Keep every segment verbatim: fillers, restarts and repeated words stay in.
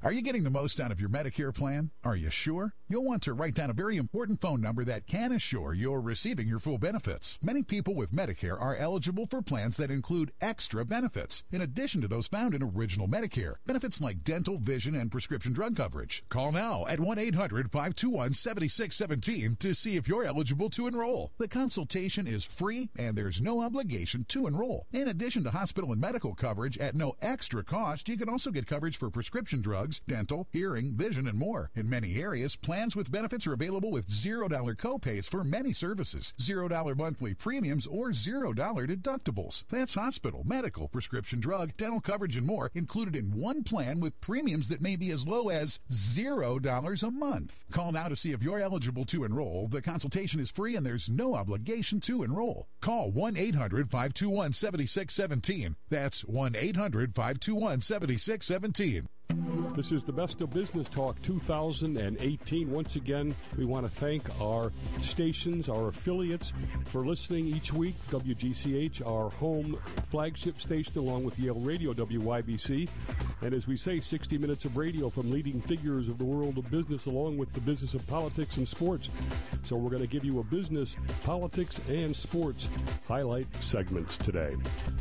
Are you getting the most out of your Medicare plan? Are you sure? You'll want to write down a very important phone number that can assure you're receiving your full benefits. Many people with Medicare are eligible for plans that include extra benefits, in addition to those found in original Medicare. Benefits like dental, vision, and prescription drug coverage. Call now at one eight hundred five two one seven six one seven to see if you're eligible to enroll. The consultation is free and there's no obligation to enroll. In addition to hospital and medical coverage at no extra cost, you can also get coverage for prescription drugs, dental, hearing, vision, and more. In many areas, plans with benefits are available with zero dollar copays for many services, zero dollar monthly premiums, or zero dollar deductibles. That's hospital, medical, prescription drug, dental coverage, and more included in one plan with premiums that may be as low as zero dollars a month. Call now to see if you're eligible to enroll. The consultation is free and there's no obligation to enroll. Call one eight hundred five two one seven six one seven. That's one eight hundred five two one seven six one seven. This is the Best of Business Talk two thousand eighteen. Once again, we want to thank our stations, our affiliates, for listening each week. W G C H, our home flagship station, along with Yale Radio, W Y B C. And as we say, sixty minutes of radio from leading figures of the world of business, along with the business of politics and sports. So we're going to give you a business, politics, and sports highlight segments today.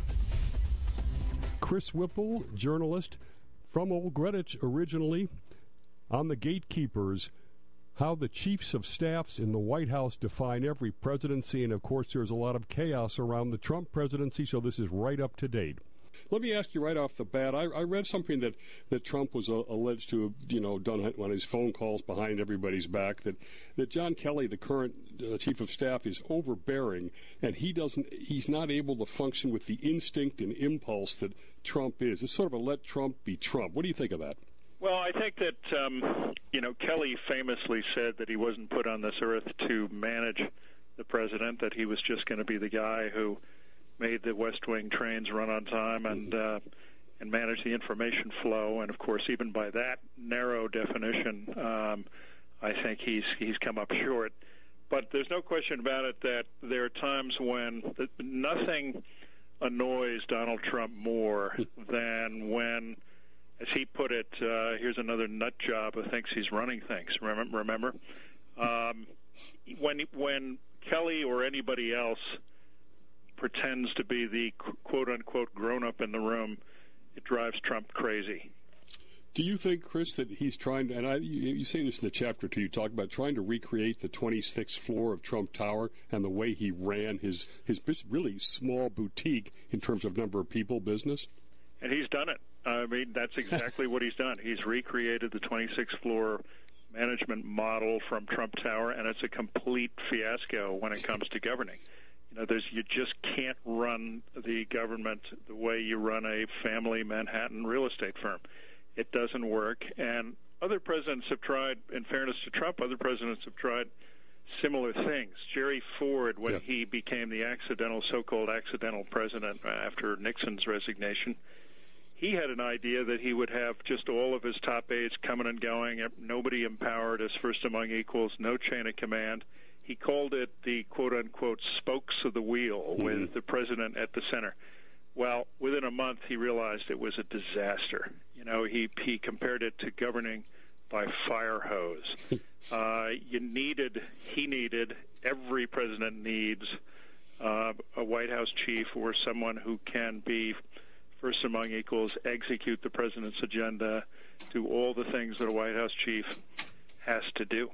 Chris Whipple, journalist from Old Greenwich originally, on the gatekeepers, how the chiefs of staffs in the White House define every presidency, and of course there's a lot of chaos around the Trump presidency, so this is right up to date. Let me ask you right off the bat, I, I read something that, that Trump was uh, alleged to have, you know, done on his phone calls behind everybody's back, that, that John Kelly, the current uh, chief of staff, is overbearing, and he doesn't, he's not able to function with the instinct and impulse that Trump is. It's sort of a let Trump be Trump. What do you think of that? Well, I think that, um, you know, Kelly famously said that he wasn't put on this earth to manage the president, that he was just going to be the guy who made the West Wing trains run on time and uh, and manage the information flow. And, of course, even by that narrow definition, um, I think he's he's come up short. But there's no question about it that there are times when nothing annoys Donald Trump more than when, as he put it, uh, here's another nut job who thinks he's running things. Remember? remember? Um, when when Kelly or anybody else pretends to be the quote-unquote grown-up in the room, it drives Trump crazy. Do you think, Chris, that he's trying to, and I, you, you say this in the chapter two, you talk about trying to recreate the twenty-sixth floor of Trump Tower and the way he ran his, his really small boutique in terms of number of people, business? And he's done it. I mean, that's exactly what he's done. He's recreated the twenty-sixth floor management model from Trump Tower, and it's a complete fiasco when it comes to governing. You know, there's you just can't run the government the way you run a family Manhattan real estate firm. It doesn't work. And other presidents have tried, in fairness to Trump, other presidents have tried similar things. Jerry Ford, when yeah. he became the accidental, so-called accidental president after Nixon's resignation, he had an idea that he would have just all of his top aides coming and going, nobody empowered as first among equals, no chain of command. He called it the quote-unquote spokes of the wheel, mm-hmm. with the president at the center. Well, within a month, he realized it was a disaster. You know, he he compared it to governing by fire hose. uh, you needed, he needed, every president needs uh, a White House chief or someone who can be first among equals, execute the president's agenda, do all the things that a White House chief has to do.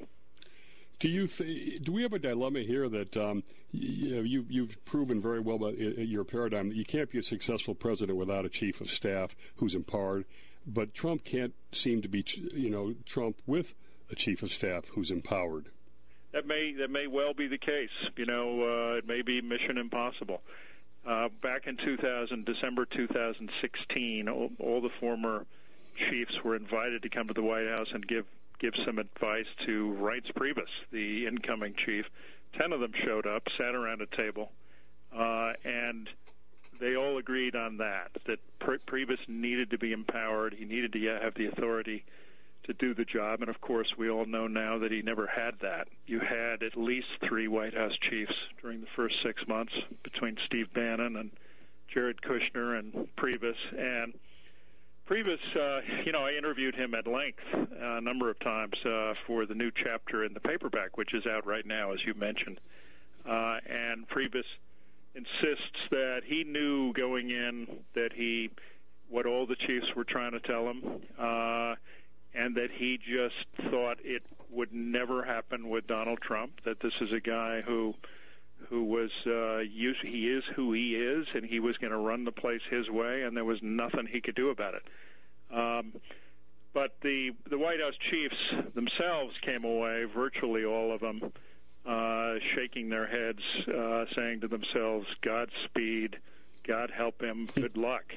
Do you th- do we have a dilemma here that um, you know, you, you've proven very well by your paradigm that you can't be a successful president without a chief of staff who's empowered, but Trump can't seem to be, you know, Trump with a chief of staff who's empowered? That may that may well be the case. You know, uh, it may be mission impossible. Uh, back in two thousand, December two thousand sixteen, all, all the former chiefs were invited to come to the White House and give give some advice to Reince Priebus, the incoming chief. Ten of them showed up, sat around a table, uh, and they all agreed on that, that Priebus needed to be empowered. He needed to have the authority to do the job. And, of course, we all know now that he never had that. You had at least three White House chiefs during the first six months between Steve Bannon and Jared Kushner and Priebus. And Priebus, uh, you know, I interviewed him at length a number of times uh, for the new chapter in the paperback, which is out right now, as you mentioned. Uh, and Priebus insists that he knew going in that he, what all the chiefs were trying to tell him, uh, and that he just thought it would never happen with Donald Trump, that this is a guy who who was, uh, used, he is who he is, and he was going to run the place his way, and there was nothing he could do about it. Um, but the the White House chiefs themselves came away, virtually all of them, uh, shaking their heads, uh, saying to themselves, Godspeed, God help him, good luck.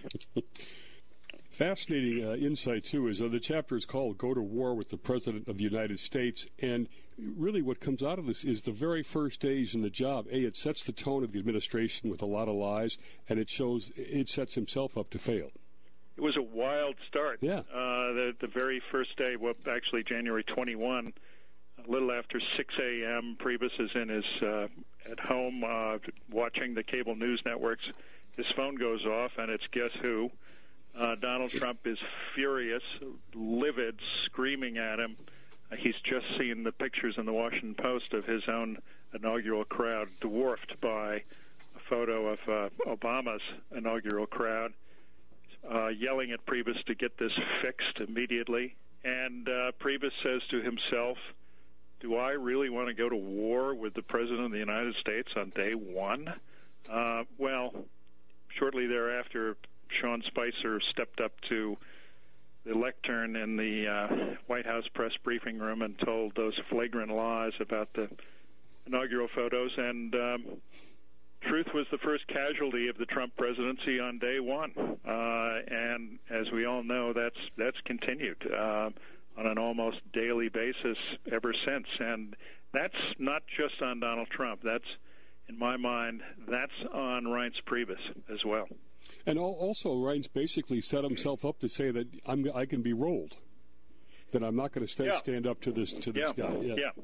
Fascinating uh, insight, too, is uh, the chapter is called Go to War with the President of the United States, and really what comes out of this is the very first days in the job. A, it sets the tone of the administration with a lot of lies, and it shows it sets himself up to fail. It was a wild start. Yeah. Uh, the, the very first day, well, actually January twenty-first, a little after six a.m., Priebus is in his uh, at home uh, watching the cable news networks. His phone goes off, and it's guess who? Uh, Donald Trump is furious, livid, screaming at him. Uh, he's just seen the pictures in the Washington Post of his own inaugural crowd, dwarfed by a photo of uh, Obama's inaugural crowd, uh, yelling at Priebus to get this fixed immediately. And uh, Priebus says to himself, do I really want to go to war with the President of the United States on day one? Uh, well, shortly thereafter, Sean Spicer stepped up to the lectern in the uh, White House press briefing room and told those flagrant lies about the inaugural photos. And um, truth was the first casualty of the Trump presidency on day one. Uh, and as we all know, that's that's continued uh, on an almost daily basis ever since. And that's not just on Donald Trump. That's, in my mind, that's on Reince Priebus as well. And also, Reince basically set himself up to say that I'm, I can be rolled, that I'm not going to yeah. stand up to this to this yeah. guy. Yeah. yeah.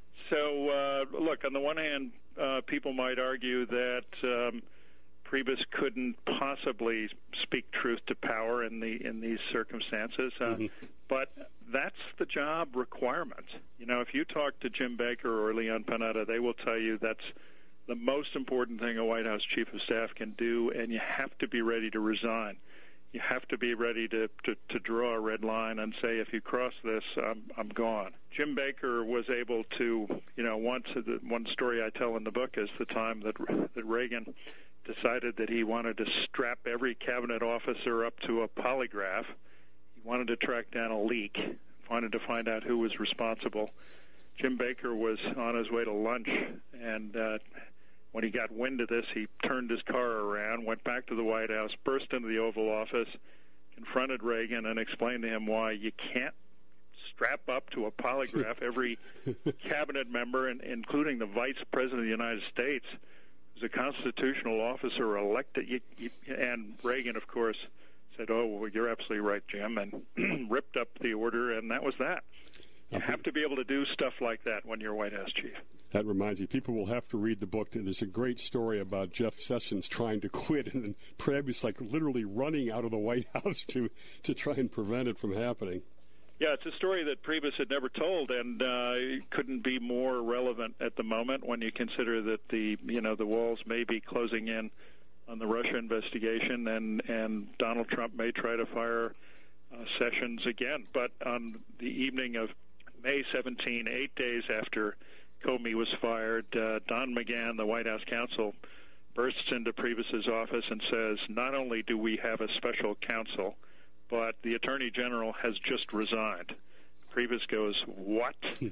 So, uh, look, on the one hand, uh, people might argue that um, Priebus couldn't possibly speak truth to power in the in these circumstances, uh, mm-hmm. but that's the job requirement. You know, if you talk to Jim Baker or Leon Panetta, they will tell you that's the most important thing a White House chief of staff can do, and you have to be ready to resign. You have to be ready to, to, to draw a red line and say, if you cross this, I'm, I'm gone. Jim Baker was able to, you know, once the one story I tell in the book is the time that that Reagan decided that he wanted to strap every cabinet officer up to a polygraph. He wanted to track down a leak, wanted to find out who was responsible. Jim Baker was on his way to lunch, and uh, when he got wind of this, he turned his car around, went back to the White House, burst into the Oval Office, confronted Reagan, and explained to him why you can't strap up to a polygraph every cabinet member, and, including the Vice President of the United States, who's a constitutional officer elected. You, you, and Reagan, of course, said, oh, well, you're absolutely right, Jim, and ripped up the order, and that was that. You have to be able to do stuff like that when you're White House chief. That reminds me, people will have to read the book. There's a great story about Jeff Sessions trying to quit, and then Priebus like literally running out of the White House to, to try and prevent it from happening. Yeah, it's a story that Priebus had never told, and uh, couldn't be more relevant at the moment when you consider that the you know the walls may be closing in on the Russia investigation, and and Donald Trump may try to fire uh, Sessions again. But on the evening of May seventeenth, eight days after Comey was fired, uh, Don McGahn, the White House counsel, bursts into Priebus's office and says, not only do we have a special counsel, but the Attorney General has just resigned. Priebus goes, what?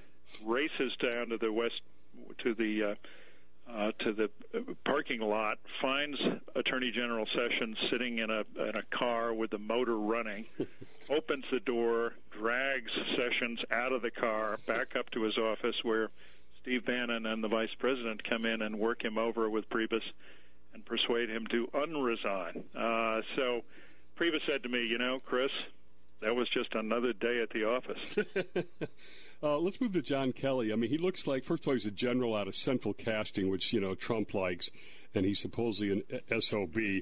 Races down to the west, to the uh, uh, to the parking lot, finds Attorney General Sessions sitting in a in a car with the motor running, opens the door, drags Sessions out of the car, back up to his office where Steve Bannon and the Vice President come in and work him over with Priebus and persuade him to unresign. Uh, so Priebus said to me, you know, Chris, that was just another day at the office. Uh, let's move to John Kelly. I mean, he looks like, first of all, he's a general out of Central Casting, which, you know, Trump likes, and he's supposedly an S O B.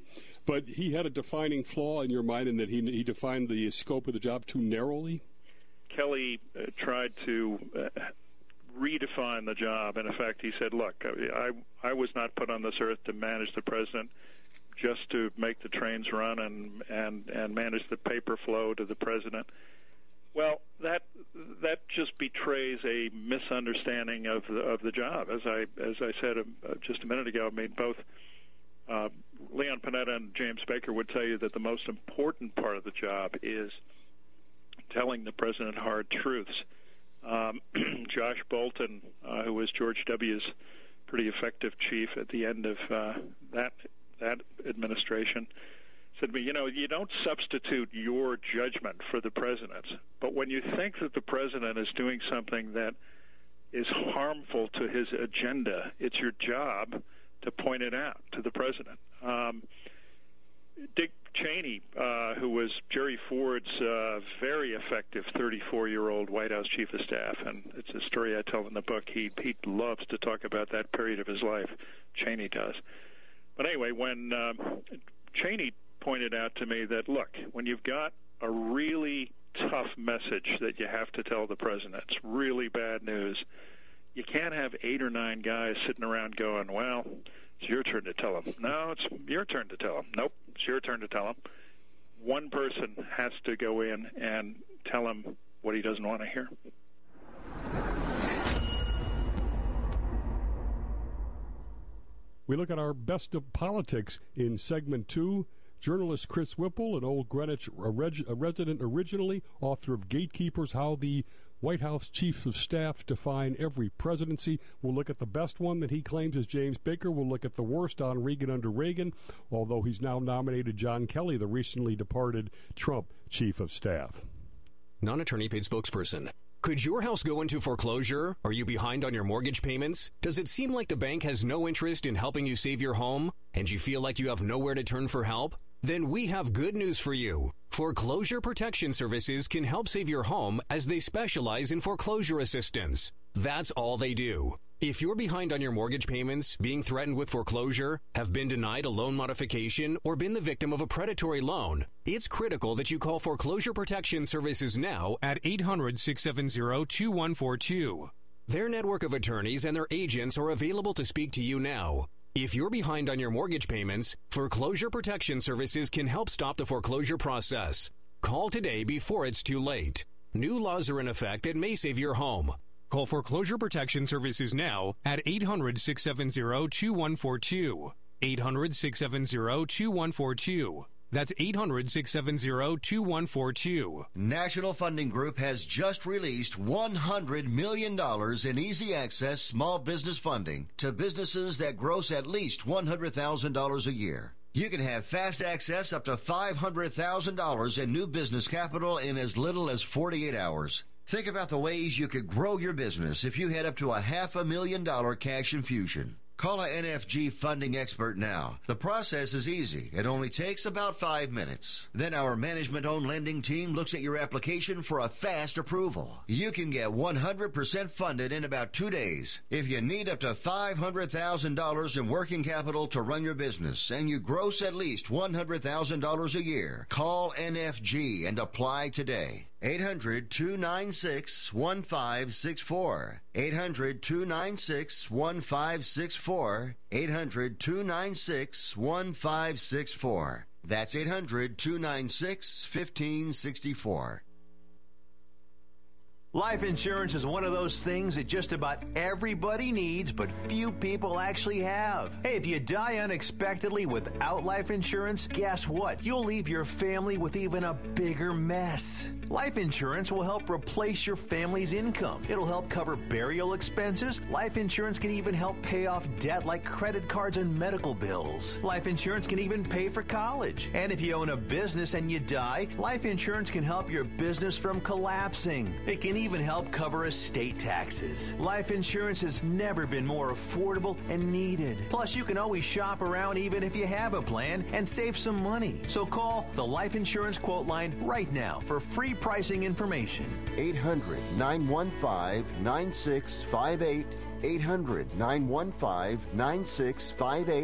But he had a defining flaw in your mind in that he he defined the scope of the job too narrowly? Kelly uh, tried to uh, redefine the job. And in fact, he said, look, I, I was not put on this earth to manage the president, just to make the trains run and, and, and manage the paper flow to the president. Well, that that just betrays a misunderstanding of the, of the job. As I as I said uh, just a minute ago, I mean, both uh, Leon Panetta and James Baker would tell you that the most important part of the job is telling the president hard truths. Um, Josh Bolton, uh, who was George W.'s pretty effective chief at the end of uh, that that administration, said to me, you know, you don't substitute your judgment for the president's, but when you think that the president is doing something that is harmful to his agenda, it's your job to point it out to the president. Um, Dick Cheney, uh, who was Jerry Ford's uh, very effective thirty-four-year-old White House chief of staff, and it's a story I tell in the book. He he loves to talk about that period of his life. Cheney does. But anyway, when uh, Cheney pointed out to me that, look, when you've got a really tough message that you have to tell the president, it's really bad news, you can't have eight or nine guys sitting around going, well, it's your turn to tell him. No, it's your turn to tell him. Nope, it's your turn to tell him. One person has to go in and tell him what he doesn't want to hear. We look at our best of politics in segment two. Journalist Chris Whipple, an Old Greenwich a reg- a resident originally, author of Gatekeepers, How the White House Chiefs of Staff Define Every Presidency. We'll look at the best one that he claims is James Baker. We'll look at the worst on Reagan under Reagan, although he's now nominated John Kelly, the recently departed Trump Chief of Staff. Non-attorney paid spokesperson. Could your house go into foreclosure? Are you behind on your mortgage payments? Does it seem like the bank has no interest in helping you save your home? And you feel like you have nowhere to turn for help? Then we have good news for you. Foreclosure Protection Services can help save your home as they specialize in foreclosure assistance. That's all they do. If you're behind on your mortgage payments, being threatened with foreclosure, have been denied a loan modification, or been the victim of a predatory loan, it's critical that you call Foreclosure Protection Services now at eight hundred, six seven zero, two one four two. Their network of attorneys and their agents are available to speak to you now. If you're behind on your mortgage payments, Foreclosure Protection Services can help stop the foreclosure process. Call today before it's too late. New laws are in effect that may save your home. Call Foreclosure Protection Services now at eight hundred, six seven zero, two one four two. eight hundred, six seven zero, two one four two. That's eight hundred, six seven zero, two one four two. National Funding Group has just released one hundred million dollars in easy access small business funding to businesses that gross at least one hundred thousand dollars a year. You can have fast access up to five hundred thousand dollars in new business capital in as little as forty-eight hours. Think about the ways you could grow your business if you had up to a half a million dollar cash infusion. Call a N F G funding expert now. The process is easy. It only takes about five minutes. Then our management-owned lending team looks at your application for a fast approval. You can get one hundred percent funded in about two days. If you need up to five hundred thousand dollars in working capital to run your business and you gross at least one hundred thousand dollars a year, call N F G and apply today. eight hundred, two nine six, one five six four. eight hundred, two nine six, one five six four. eight hundred, two nine six, one five six four. That's eight hundred, two nine six, one five six four. Life insurance is one of those things that just about everybody needs, but few people actually have. Hey, if you die unexpectedly without life insurance, guess what? You'll leave your family with even a bigger mess. Life insurance will help replace your family's income. It'll help cover burial expenses. Life insurance can even help pay off debt like credit cards and medical bills. Life insurance can even pay for college. And if you own a business and you die, life insurance can help your business from collapsing. It can even help cover estate taxes. Life insurance has never been more affordable and needed. Plus, you can always shop around even if you have a plan and save some money. So call the Life Insurance Quote Line right now for free pricing information. eight hundred, nine one five, nine six five eight. eight hundred, nine one five, nine six five eight.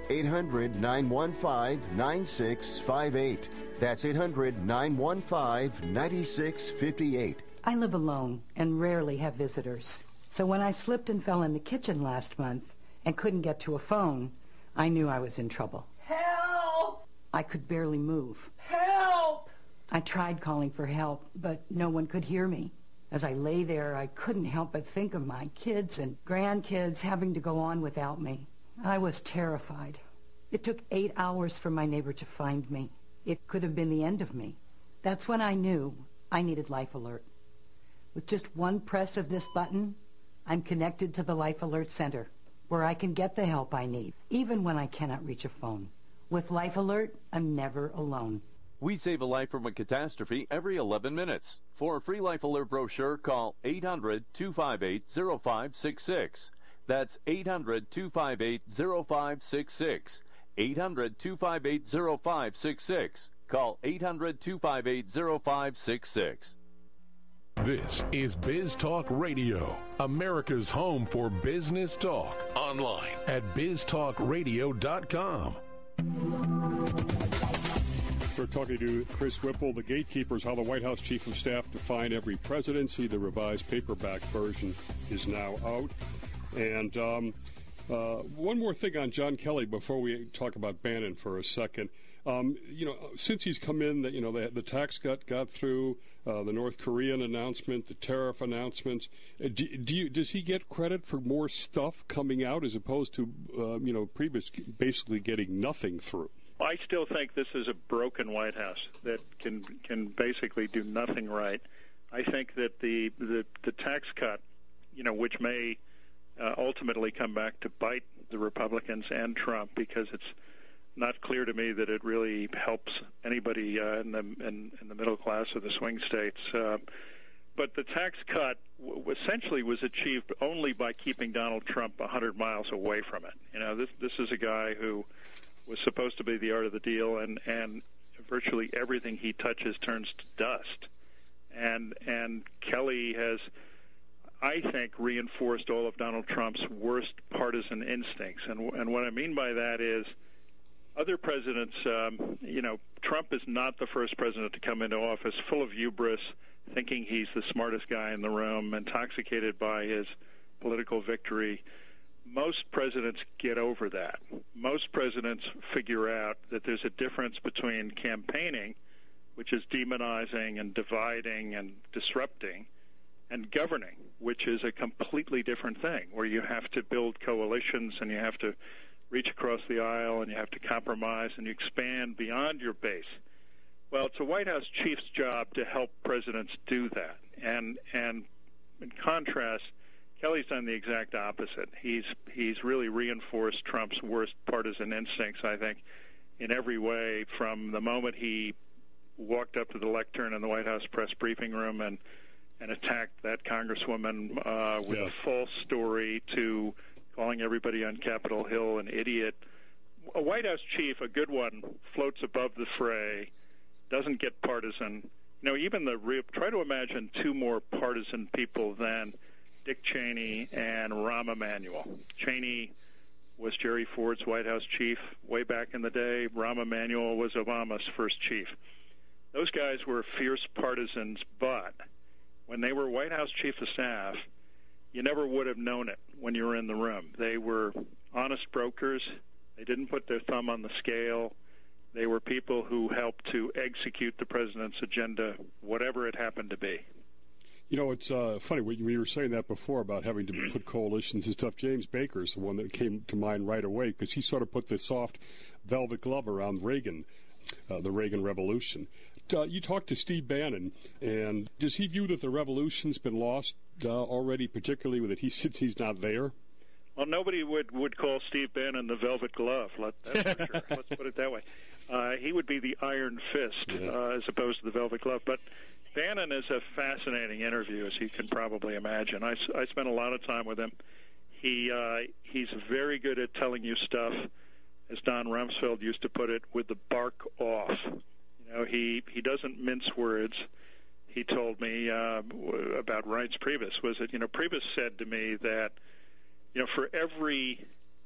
eight hundred, nine one five, nine six five eight. That's eight hundred, nine one five, nine six five eight. I live alone and rarely have visitors. So when I slipped and fell in the kitchen last month and couldn't get to a phone, I knew I was in trouble. Help! I could barely move. Help! I tried calling for help, but no one could hear me. As I lay there, I couldn't help but think of my kids and grandkids having to go on without me. I was terrified. It took eight hours for my neighbor to find me. It could have been the end of me. That's when I knew I needed Life Alert. With just one press of this button, I'm connected to the Life Alert Center, where I can get the help I need, even when I cannot reach a phone. With Life Alert, I'm never alone. We save a life from a catastrophe every eleven minutes. For a free Life Alert brochure, call eight hundred, two five eight, zero five six six. That's eight hundred, two five eight, zero five six six. eight hundred, two five eight, zero five six six. Call eight hundred, two five eight, zero five six six. This is Biz Talk Radio, America's home for business talk. Online at biz talk radio dot com. We're talking to Chris Whipple, the Gatekeepers, how the White House Chief of Staff defined every presidency. The revised paperback version is now out. And um, uh, one more thing on John Kelly before we talk about Bannon for a second. Um, you know, since he's come in, the, you know, the, the tax cut got through, uh, the North Korean announcement, the tariff announcements. Uh, do, do you, does he get credit for more stuff coming out as opposed to, uh, you know, previous basically getting nothing through? I still think this is a broken White House that can can basically do nothing right. I think that the the, the tax cut, you know, which may uh, ultimately come back to bite the Republicans and Trump, because it's not clear to me that it really helps anybody uh, in the in, in the middle class or the swing states. Uh, but the tax cut w- essentially was achieved only by keeping Donald Trump one hundred miles away from it. You know, this this is a guy who was supposed to be the art of the deal, and, and virtually everything he touches turns to dust. And and Kelly has, I think, reinforced all of Donald Trump's worst partisan instincts. And and what I mean by that is, other presidents, um, you know, Trump is not the first president to come into office full of hubris, thinking he's the smartest guy in the room, intoxicated by his political victory. Most presidents get over that. Most presidents figure out that there's a difference between campaigning, which is demonizing and dividing and disrupting, and governing, which is a completely different thing, where you have to build coalitions and you have to reach across the aisle and you have to compromise and you expand beyond your base. Well, it's a White House chief's job to help presidents do that. And and in contrast, Kelly's done the exact opposite. He's he's really reinforced Trump's worst partisan instincts, I think, in every way, from the moment he walked up to the lectern in the White House press briefing room and, and attacked that congresswoman uh, with yeah. a false story, to calling everybody on Capitol Hill an idiot. A White House chief, a good one, floats above the fray, doesn't get partisan. You know, even the real, try to imagine two more partisan people than Dick Cheney and Rahm Emanuel. Cheney was Jerry Ford's White House chief way back in the day. Rahm Emanuel was Obama's first chief. Those guys were fierce partisans, but when they were White House chief of staff, you never would have known it when you were in the room. They were honest brokers. They didn't put their thumb on the scale. They were people who helped to execute the president's agenda, whatever it happened to be. You know, it's uh, funny, we were saying that before about having to put coalitions and stuff. James Baker is the one that came to mind right away, because he sort of put the soft velvet glove around Reagan, uh, the Reagan Revolution. Uh, you talked to Steve Bannon, and does he view that the revolution's been lost uh, already, particularly that he since he's not there? Well, nobody would, would call Steve Bannon the velvet glove, let, that's for sure. Let's put it that way. Uh, he would be the iron fist yeah. uh, as opposed to the velvet glove. But Bannon is a fascinating interview, as you can probably imagine. I, I spent a lot of time with him. He uh, he's very good at telling you stuff, as Don Rumsfeld used to put it, with the bark off. You know, he, he doesn't mince words. He told me uh, about Reince Priebus, was that, you know, Priebus said to me that, you know, for every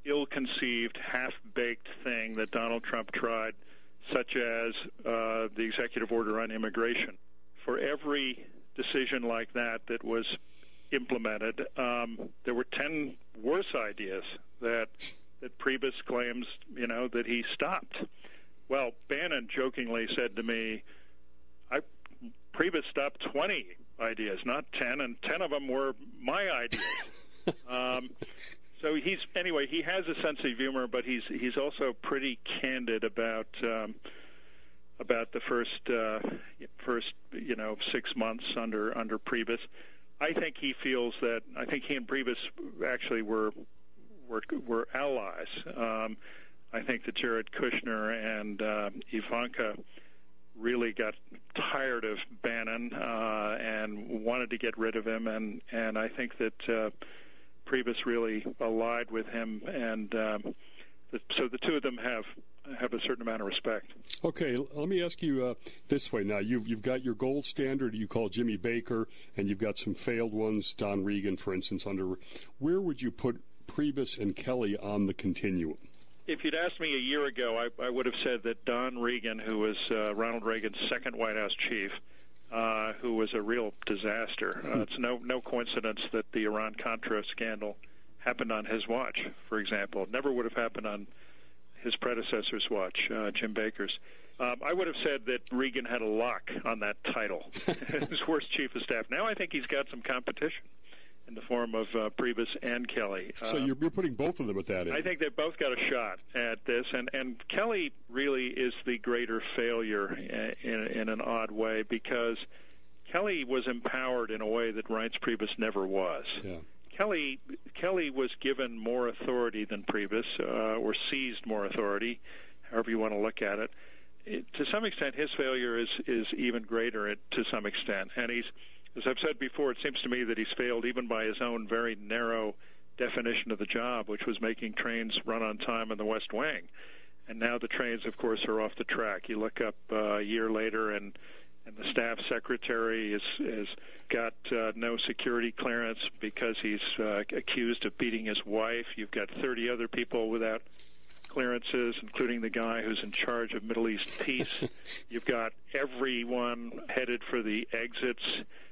ill-conceived, half-baked thing that Donald Trump tried, such as uh, the executive order on immigration. For every decision like that that was implemented, um, there were ten worse ideas that that Priebus claims, you know, that he stopped. Well, Bannon jokingly said to me, I, Priebus stopped twenty ideas, not ten, and ten of them were my ideas. um, so he's, anyway, he has a sense of humor, but he's he's also pretty candid about um, about the first uh, first you know six months under under Priebus. I think he feels that I think he and Priebus actually were were, were allies. Um, I think that Jared Kushner and uh, Ivanka really got tired of Bannon uh, and wanted to get rid of him, and, and I think that uh, Priebus really allied with him, and um, the, so the two of them have have a certain amount of respect. Okay, let me ask you uh, this way now. You've, you've got your gold standard you call Jimmy Baker, and you've got some failed ones, Don Regan, for instance. Under Where would you put Priebus and Kelly on the continuum? If you'd asked me a year ago, I, I would have said that Don Regan, who was uh, Ronald Reagan's second White House chief, uh, who was a real disaster. Uh, it's no no coincidence that the Iran-Contra scandal happened on his watch, for example. It never would have happened on his predecessor's watch, uh, Jim Baker's. Um, I would have said that Regan had a lock on that title, his worst chief of staff. Now I think he's got some competition in the form of uh, Priebus and Kelly. So uh, you're, you're putting both of them at that end. I think they've both got a shot at this, and, and Kelly really is the greater failure in, in an odd way, because Kelly was empowered in a way that Reince Priebus never was. Yeah. Kelly Kelly was given more authority than Priebus, uh, or seized more authority, however you want to look at it. it. To some extent, his failure is, is even greater at, to some extent. And he's, as I've said before, it seems to me that he's failed even by his own very narrow definition of the job, which was making trains run on time in the West Wing. And now the trains, of course, are off the track. You look up uh, a year later, and and the staff secretary is has got uh, no security clearance because he's uh, accused of beating his wife. You've got thirty other people without clearances, including the guy who's in charge of Middle East peace. You've got everyone headed for the exits,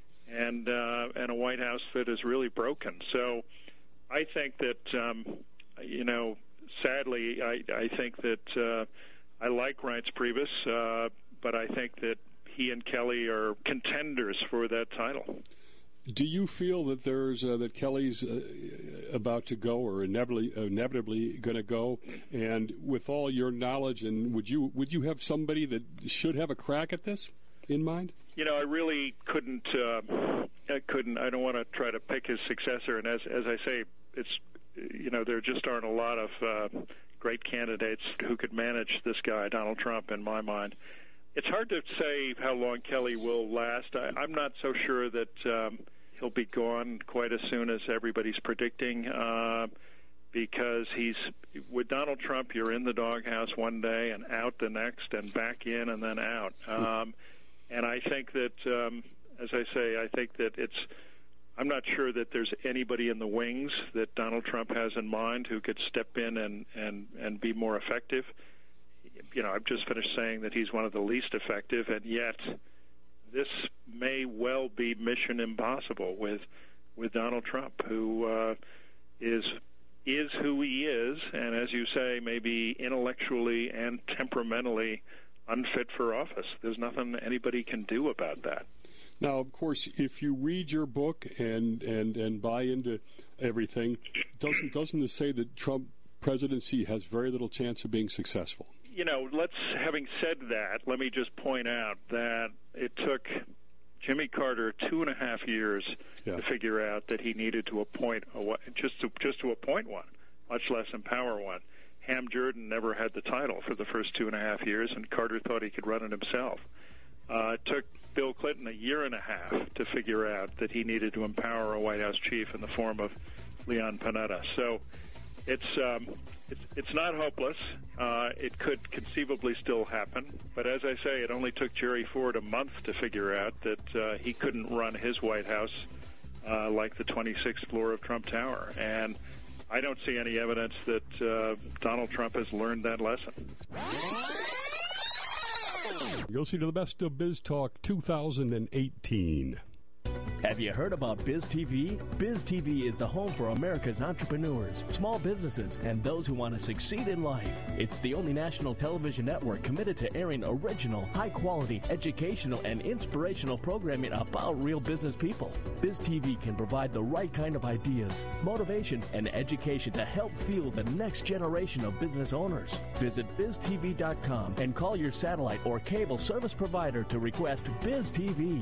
and uh, and a White House that is really broken. So I think that, um, you know, sadly, I, I think that uh, I like Reince Priebus, uh, but I think that he and Kelly are contenders for that title. Do you feel that there's uh, that Kelly's uh, about to go, or inevitably inevitably going to go? And with all your knowledge, and would you would you have somebody that should have a crack at this in mind? You know, I really couldn't. Uh, I couldn't. I don't want to try to pick his successor. And as as I say, it's you know there just aren't a lot of uh, great candidates who could manage this guy, Donald Trump, in my mind. It's hard to say how long Kelly will last. I, I'm not so sure that um, he'll be gone quite as soon as everybody's predicting, uh, because he's with Donald Trump, you're in the doghouse one day and out the next, and back in and then out. Um, and I think that, um, as I say, I think that it's. I'm not sure that there's anybody in the wings that Donald Trump has in mind who could step in and and, and be more effective. You know, I've just finished saying that he's one of the least effective, and yet this may well be mission impossible with with Donald Trump, who uh, is is who he is, and as you say, maybe intellectually and temperamentally unfit for office. There's nothing anybody can do about that. Now, of course, if you read your book and and, and buy into everything, doesn't doesn't it say that Trump presidency has very little chance of being successful? You know, let's, having said that, let me just point out that it took Jimmy Carter two and a half years yeah. to figure out that he needed to appoint a, just to just to appoint one, much less empower one. Ham Jordan never had the title for the first two and a half years, and Carter thought he could run it himself. Uh, it took Bill Clinton a year and a half to figure out that he needed to empower a White House chief in the form of Leon Panetta. So it's um, it's, it's not hopeless. Uh, it could conceivably still happen. But as I say, it only took Jerry Ford a month to figure out that uh, he couldn't run his White House uh, like the twenty-sixth floor of Trump Tower. And I don't see any evidence that uh, Donald Trump has learned that lesson. You'll see to the best of Biz Talk two thousand eighteen. Have you heard about Biz T V? Biz T V is the home for America's entrepreneurs, small businesses, and those who want to succeed in life. It's the only national television network committed to airing original, high-quality, educational, and inspirational programming about real business people. Biz T V can provide the right kind of ideas, motivation, and education to help fuel the next generation of business owners. Visit biz t v dot com and call your satellite or cable service provider to request Biz T V.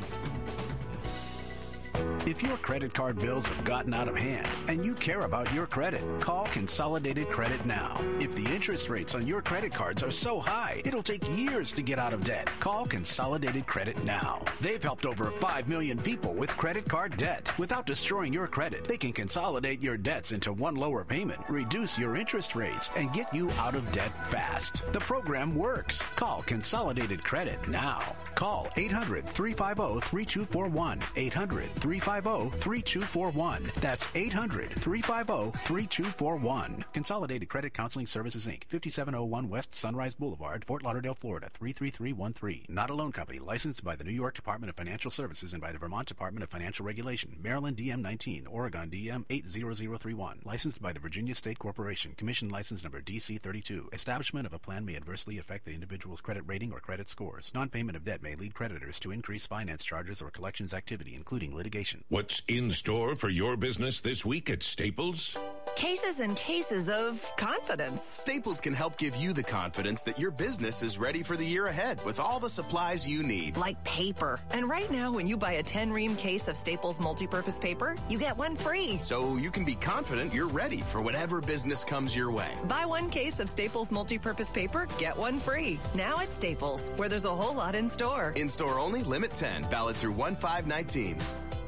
If your credit card bills have gotten out of hand and you care about your credit, call Consolidated Credit now. If the interest rates on your credit cards are so high, it'll take years to get out of debt. Call Consolidated Credit now. They've helped over five million people with credit card debt. Without destroying your credit, they can consolidate your debts into one lower payment, reduce your interest rates, and get you out of debt fast. The program works. Call Consolidated Credit now. Call eight hundred, three five zero, three two four one. eight hundred, three five zero, three two four one. That's eight hundred, three five zero, three two four one. Consolidated Credit Counseling Services, Incorporated, fifty-seven oh one West Sunrise Boulevard, Fort Lauderdale, Florida, three three three one three. Not a loan company. Licensed by the New York Department of Financial Services and by the Vermont Department of Financial Regulation. Maryland D M nineteen, Oregon D M eight zero zero three one. Licensed by the Virginia State Corporation. Commission license number D C thirty-two. Establishment of a plan may adversely affect the individual's credit rating or credit scores. Non-payment of debt may lead creditors to increase finance charges or collections activity, including litigation. What's in store for your business this week at Staples? Cases and cases of confidence. Staples can help give you the confidence that your business is ready for the year ahead with all the supplies you need. Like paper. And right now, when you buy a ten-ream case of Staples multi-purpose paper, you get one free. So you can be confident you're ready for whatever business comes your way. Buy one case of Staples multi-purpose paper, get one free. Now at Staples, where there's a whole lot in store. In store only, limit ten, valid through one five nineteen.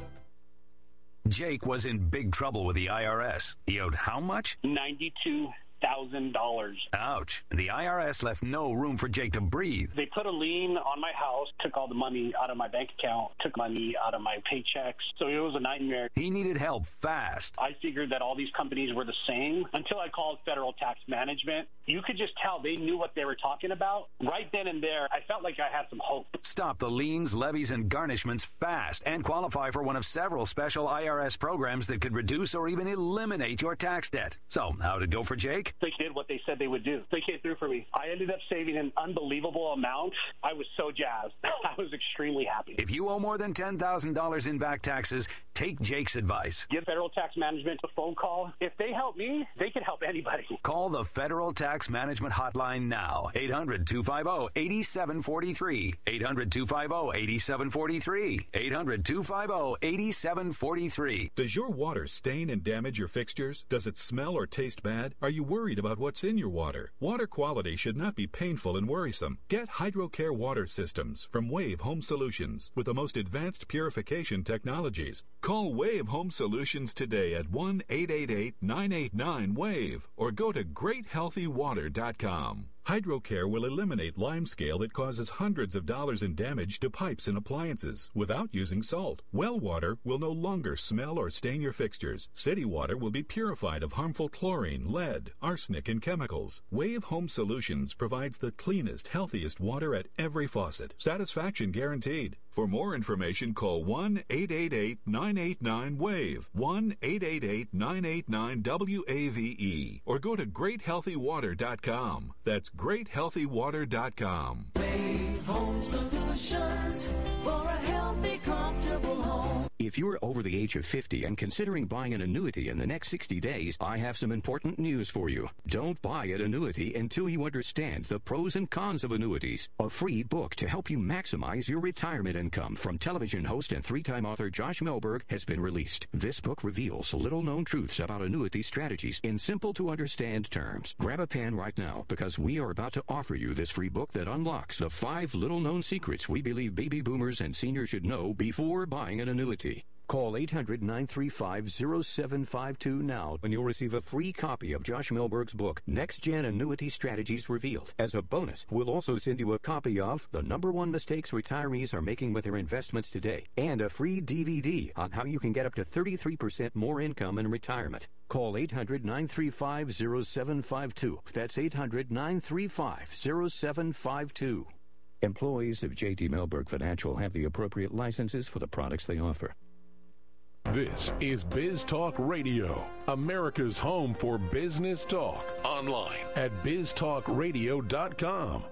Jake was in big trouble with the I R S. He owed how much? ninety-two thousand dollars. Ouch. The I R S left no room for Jake to breathe. They put a lien on my house, took all the money out of my bank account, took money out of my paychecks. So it was a nightmare. He needed help fast. I figured that all these companies were the same until I called Federal Tax Management. You could just tell they knew what they were talking about. Right then and there, I felt like I had some hope. Stop the liens, levies, and garnishments fast and qualify for one of several special I R S programs that could reduce or even eliminate your tax debt. So, how'd it go for Jake? They did what they said they would do. They came through for me. I ended up saving an unbelievable amount. I was so jazzed. I was extremely happy. If you owe more than ten thousand dollars in back taxes, take Jake's advice. Give Federal Tax Management a phone call. If they help me, they can help anybody. Call the Federal Tax Management Hotline now. eight hundred, two five zero, eight seven four three. eight hundred, two five zero, eight seven four three. eight hundred, two five zero, eight seven four three. Does your water stain and damage your fixtures? Does it smell or taste bad? Are you worried about what's in your water? Water quality should not be painful and worrisome. Get HydroCare water systems from Wave Home Solutions with the most advanced purification technologies. Call Wave Home Solutions today at one eight eight eight, nine eight nine, WAVE or go to great healthy water dot com. HydroCare will eliminate limescale that causes hundreds of dollars in damage to pipes and appliances without using salt. Well water will no longer smell or stain your fixtures. City water will be purified of harmful chlorine, lead, arsenic, and chemicals. Wave Home Solutions provides the cleanest, healthiest water at every faucet. Satisfaction guaranteed. For more information, call one eight eight eight, nine eight nine, WAVE, one eight eight eight, nine eight nine, W A V E, or go to great healthy water dot com. That's great healthy water dot com. Wave Home Solutions for a healthy, comfortable home. If you're over the age of fifty and considering buying an annuity in the next sixty days, I have some important news for you. Don't buy an annuity until you understand the pros and cons of annuities. A free book to help you maximize your retirement income from television host and three-time author Josh Melberg has been released. This book reveals little-known truths about annuity strategies in simple-to-understand terms. Grab a pen right now because we are about to offer you this free book that unlocks the five little-known secrets we believe baby boomers and seniors should know before buying an annuity. Call eight hundred, nine three five, zero seven five two now and you'll receive a free copy of Josh Milberg's book, Next Gen Annuity Strategies Revealed. As a bonus, we'll also send you a copy of The Number One Mistakes Retirees Are Making with Their Investments Today and a free D V D on how you can get up to thirty-three percent more income in retirement. Call eight hundred, nine three five, zero seven five two. That's eight hundred, nine three five, zero seven five two. Employees of J T Milberg Financial have the appropriate licenses for the products they offer. This is Biz Talk Radio, America's home for business talk. Online at biz talk radio dot com.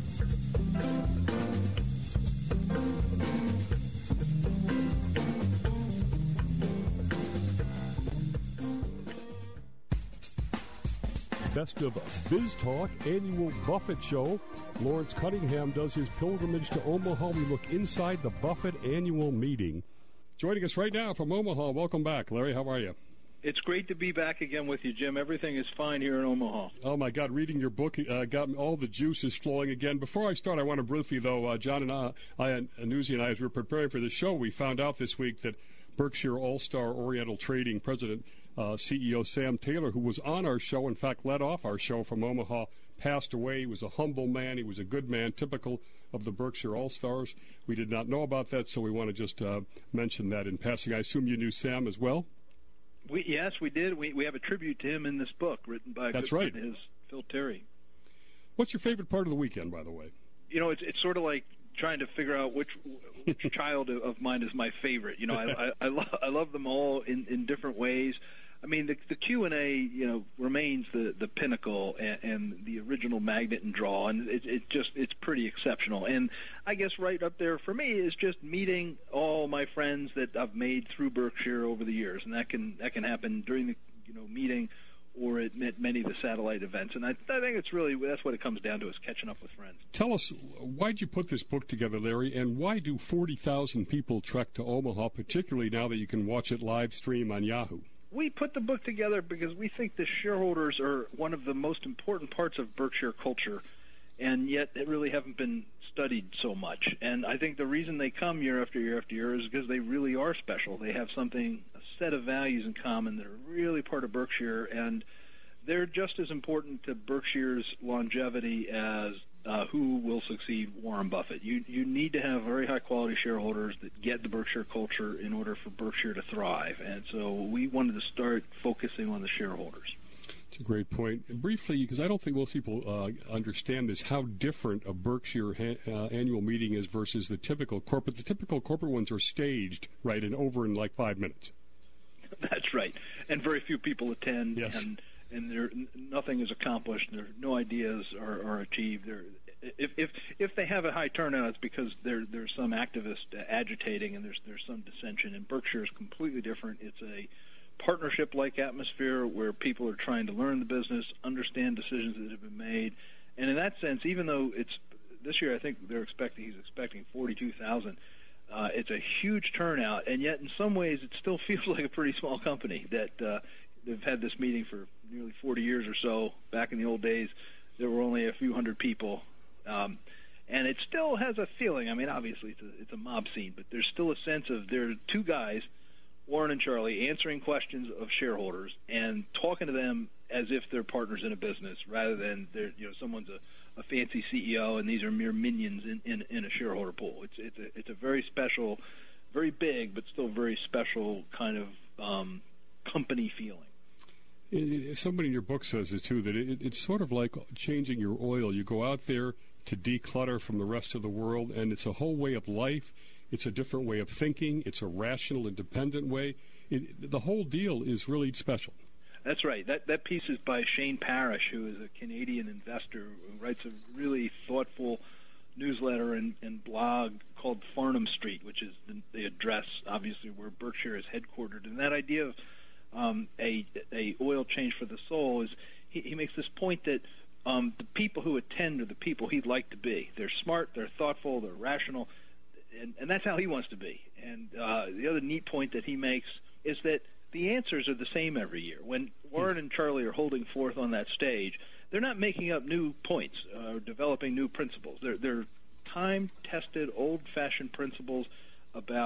Best of Biz Talk annual Buffett show. Lawrence Cunningham does his pilgrimage to Omaha. We look inside the Buffett annual meeting. Joining us right now from Omaha. Welcome back, Larry. How are you? It's great to be back again with you, Jim. Everything is fine here in Omaha. Oh, my God. Reading your book uh, got all the juices flowing again. Before I start, I want to briefly, though, uh, John and I, I and Newsy and I, as we were preparing for the show, we found out this week that Berkshire All-Star Oriental Trading President, uh, C E O Sam Taylor, who was on our show, in fact, led off our show from Omaha, passed away. He was a humble man. He was a good man, typical of the Berkshire All-Stars. We did not know about that, so we want to just uh, mention that in passing. I assume you knew Sam as well? We, yes, we did. We we have a tribute to him in this book written by That's good right. friend of his, Phil Terry. What's your favorite part of the weekend, by the way? You know, it's it's sort of like trying to figure out which which child of mine is my favorite. You know, I I, I, lo- I love them all in, in different ways. I mean, the, the Q and A, you know, remains the, the pinnacle and, and the original magnet and draw, and it, it just it's pretty exceptional. And I guess right up there for me is just meeting all my friends that I've made through Berkshire over the years, and that can that can happen during the you know meeting or at many of the satellite events. And I, I think it's really that's what it comes down to is catching up with friends. Tell us, why'd you put this book together, Larry, and why do forty thousand people trek to Omaha, particularly now that you can watch it live stream on Yahoo? We put the book together because we think the shareholders are one of the most important parts of Berkshire culture, and yet they really haven't been studied so much. And I think the reason they come year after year after year is because they really are special. They have something, a set of values in common that are really part of Berkshire, and they're just as important to Berkshire's longevity as uh, who will succeed Warren Buffett. You you need to have very high-quality shareholders that get the Berkshire culture in order for Berkshire to thrive. And so we wanted to start focusing on the shareholders. It's a great point. And briefly, because I don't think most people uh, understand this, how different a Berkshire ha- uh, annual meeting is versus the typical corporate. The typical corporate ones are staged, right, and over in like five minutes. That's right. And very few people attend. Yes. And and there nothing is accomplished. There no ideas are, are achieved. There, if if if they have a high turnout, it's because there there's some activist agitating and there's there's some dissension. And Berkshire is completely different. It's a partnership-like atmosphere where people are trying to learn the business, understand decisions that have been made, and in that sense, even though it's this year, I think they're expecting he's expecting forty-two thousand. Uh, it's a huge turnout, and yet in some ways, it still feels like a pretty small company that. Uh, They've had this meeting for nearly forty years or so. Back in the old days, there were only a few hundred people. Um, and it still has a feeling. I mean, obviously, it's a, it's a mob scene, but there's still a sense of there are two guys, Warren and Charlie, answering questions of shareholders and talking to them as if they're partners in a business rather than they're, you know, someone's a, a fancy C E O and these are mere minions in, in, in a shareholder pool. It's, it's, a, it's a very special, very big, but still very special kind of um, company feeling. Somebody in your book says it, too, that it, it's sort of like changing your oil. You go out there to declutter from the rest of the world, and it's a whole way of life. It's a different way of thinking. It's a rational, independent way. It, the whole deal is really special. That's right. That that piece is by Shane Parrish, who is a Canadian investor who writes a really thoughtful newsletter and, and blog called Farnham Street, which is the, the address, obviously, where Berkshire is headquartered. And that idea of Um, a, a oil change for the soul is he, he makes this point that um, the people who attend are the people he'd like to be. They're smart, they're thoughtful, they're rational, and, and that's how he wants to be. And uh, the other neat point that he makes is that the answers are the same every year. When Warren and Charlie are holding forth on that stage, they're not making up new points or uh, developing new principles. They're, they're time-tested, old-fashioned principles about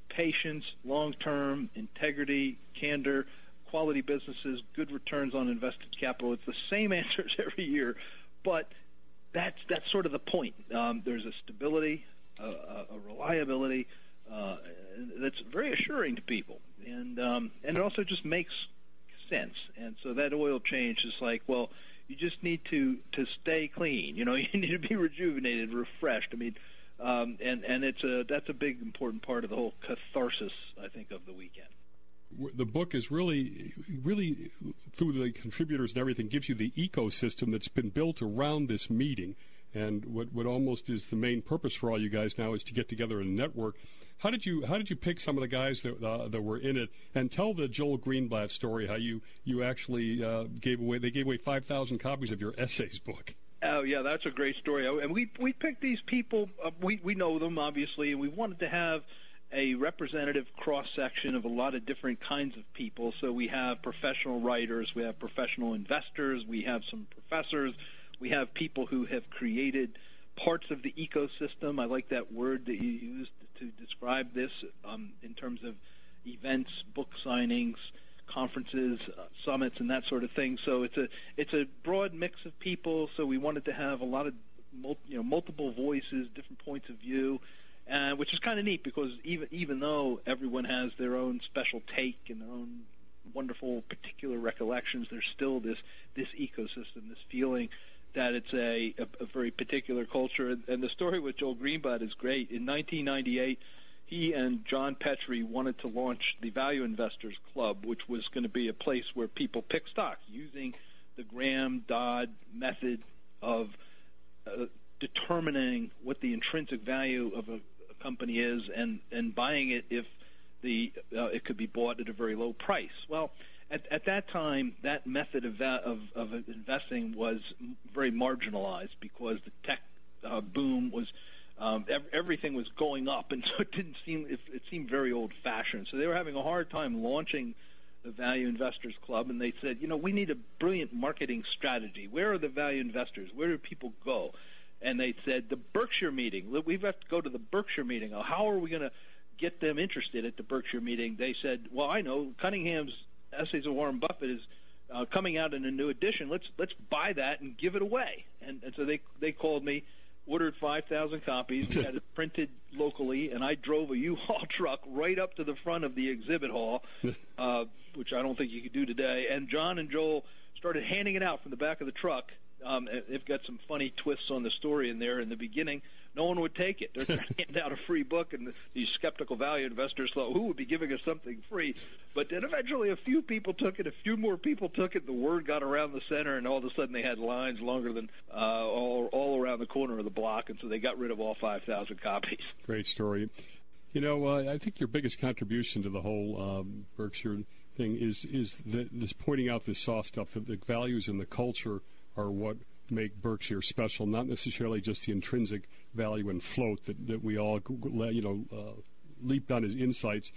patience, long-term, integrity, candor, quality businesses, good returns on invested capital. It's the same answers every year, but that's that's sort of the point. Um, there's a stability, a, a reliability uh, that's very assuring to people, and um, and it also just makes sense. And so that oil change is like, well, you just need to, to stay clean. You know, you need to be rejuvenated, refreshed. I mean, um, and and it's a that's a big important part of the whole catharsis, I think, of the weekend. The book is really, really, through the contributors and everything, gives you the ecosystem that's been built around this meeting. And what, what almost is the main purpose for all you guys now is to get together in a network. How did you how did you pick some of the guys that uh, that were in it? And tell the Joel Greenblatt story. How you you actually uh, gave away they gave away five thousand copies of your essays book. Oh yeah, that's a great story. And we we picked these people. Uh, we we know them obviously, and we wanted to have a representative cross-section of a lot of different kinds of people. So we have professional writers, we have professional investors, we have some professors, we have people who have created parts of the ecosystem. I like that word that you used to describe this um, in terms of events, book signings, conferences, uh, summits, and that sort of thing. So it's a it's a broad mix of people. So we wanted to have a lot of mul- you know multiple voices, different points of view. Uh, which is kind of neat because even even though everyone has their own special take and their own wonderful particular recollections, there's still this this ecosystem, this feeling that it's a, a, a very particular culture. And, and the story with Joel Greenblatt is great. In nineteen ninety-eight, he and John Petrie wanted to launch the Value Investors Club, which was going to be a place where people pick stocks using the Graham-Dodd method of uh, determining what the intrinsic value of a company is and, and buying it if the uh, it could be bought at a very low price. Well, at, at that time, that method of, of, of investing was very marginalized because the tech uh, boom was um, ev- everything was going up, and so it didn't seem it, it seemed very old-fashioned. So they were having a hard time launching the Value Investors Club, and they said, you know, we need a brilliant marketing strategy. Where are the value investors? Where do people go? And they said, the Berkshire meeting. We have to go to the Berkshire meeting. How are we going to get them interested at the Berkshire meeting? They said, well, I know, Cunningham's Essays of Warren Buffett is uh, coming out in a new edition. Let's let's buy that and give it away. And, and so they they called me, ordered five thousand copies, we had it printed locally, and I drove a U-Haul truck right up to the front of the exhibit hall, uh, which I don't think you could do today. And John and Joel started handing it out from the back of the truck. Um, they've got some funny twists on the story in there. In the beginning, no one would take it. They're trying to hand out a free book, and these skeptical value investors thought, who would be giving us something free? But then eventually a few people took it, a few more people took it, the word got around the center, and all of a sudden they had lines longer than uh, all, all around the corner of the block, and so they got rid of all five thousand copies. Great story. You know, uh, I think your biggest contribution to the whole um, Berkshire thing is, is the, this pointing out this soft stuff, that the values and the culture are what make Berkshire special, not necessarily just the intrinsic value and float that, that we all, you know, uh, leaped on as insights.